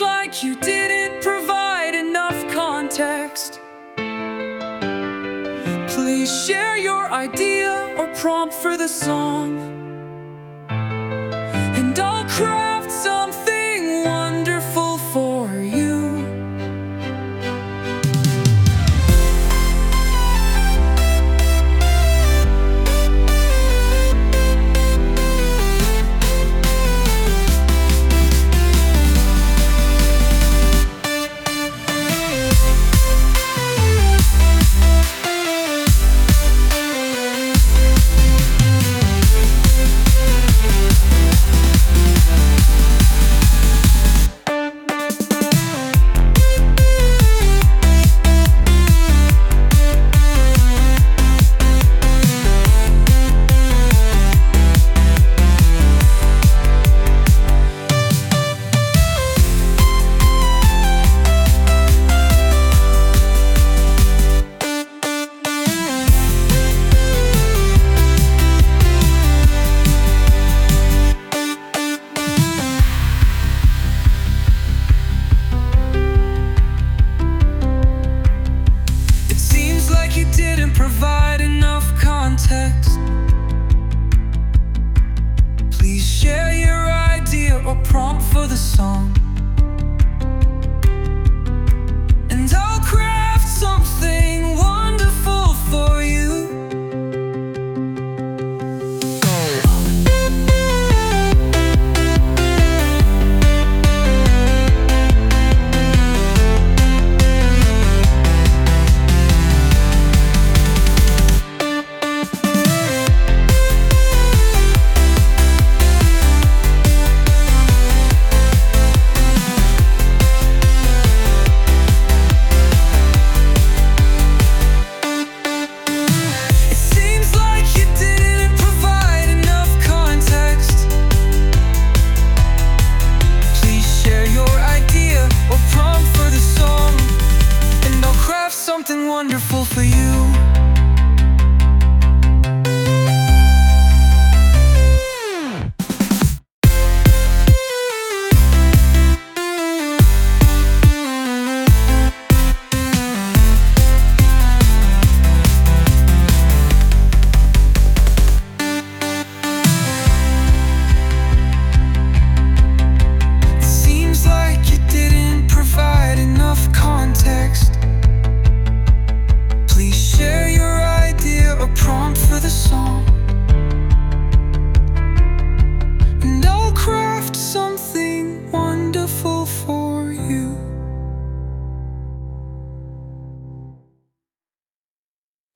like you didn't provide enough context. Please share your idea or prompt for the song, and I'll craft something wonderful for you. Provide enough context. Please share your idea or prompt for the song, and I'll craft something wonderful for you. Something wonderful for you.